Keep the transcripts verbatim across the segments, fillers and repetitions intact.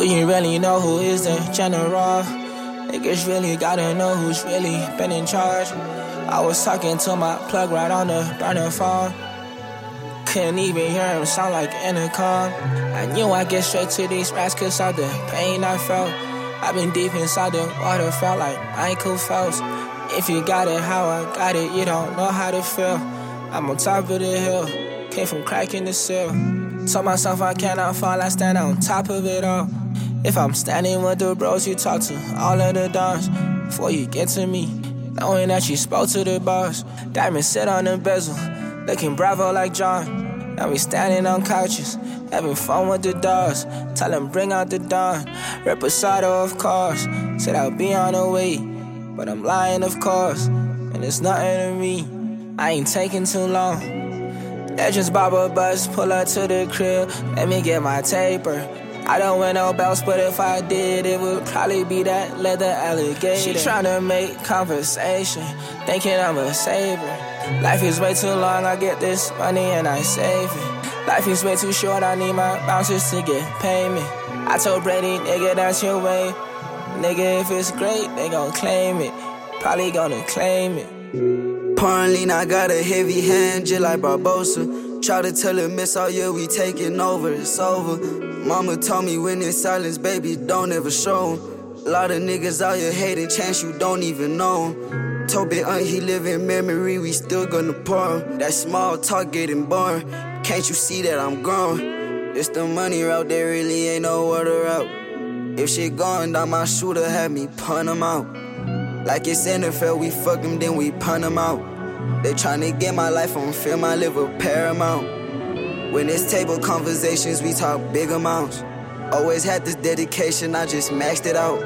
Do you really know who is the general? Niggas really gotta know who's really been in charge. I was talking to my plug right on the burner phone. Couldn't even hear him sound like intercom. I knew I'd get straight to these rats cause of the pain I felt. I've been deep inside the water, felt like Michael Phelps. If you got it how I got it, you don't know how to feel. I'm on top of the hill, came from cracking the seal. Told myself I cannot fall, I stand on top of it all. If I'm standing with the bros, you talk to all of the dons before you get to me, knowing that you spoke to the boss. Diamonds sit on the bezel, looking bravo like John. Now we standing on couches, having fun with the dogs. Tell them bring out the dawn, Reposado of course. Said I'll be on the way, but I'm lying of course. And it's nothing to me, I ain't taking too long. Legends Baba bus, pull up to the crib, let me get my taper. I don't wear no belts, but if I did, it would probably be that leather alligator. She tryna make conversation, thinking I'm a saver. Life is way too long, I get this money and I save it. Life is way too short, I need my bouncers to get payment. I told Brady, nigga, that's your way. Nigga, if it's great, they gon' claim it. Probably gonna claim it. Pouring lean, I got a heavy hand, just like Barbosa. Try to tell her, miss all year, we taking over, it's over. Mama told me when in silence, baby, don't ever show 'em. A lot of niggas out here hating, chance you don't even know 'em. Told Big Aunt he live in memory, we still gonna pour 'em. That small talk getting boring, can't you see that I'm grown? It's the money route, there really ain't no other route. If shit going down, my shooter had me punt 'em out. Like it's N F L, we fuck 'em, then we punt 'em out. They tryna get my life on film, I live a paramount. When it's table conversations, we talk big amounts. Always had this dedication, I just maxed it out.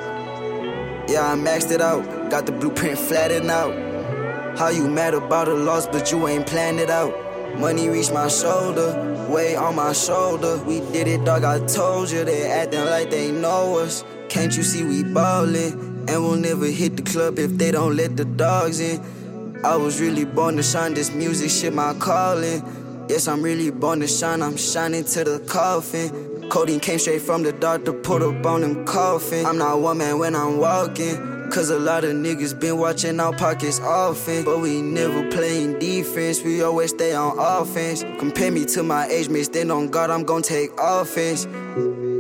Yeah, I maxed it out, got the blueprint flattened out. How you mad about a loss, but you ain't planned it out. Money reached my shoulder, weight on my shoulder. We did it, dog, I told you. They acting like they know us. Can't you see we ballin'? And we'll never hit the club if they don't let the dogs in. I was really born to shine, this music shit my calling. Yes, I'm really born to shine, I'm shining to the coffin. Codeine came straight from the doctor, put up on them coffin. I'm not one man when I'm walking, cause a lot of niggas been watching our pockets often. But we never playing defense, we always stay on offense. Compare me to my age mates, then on God I'm gon' take offense.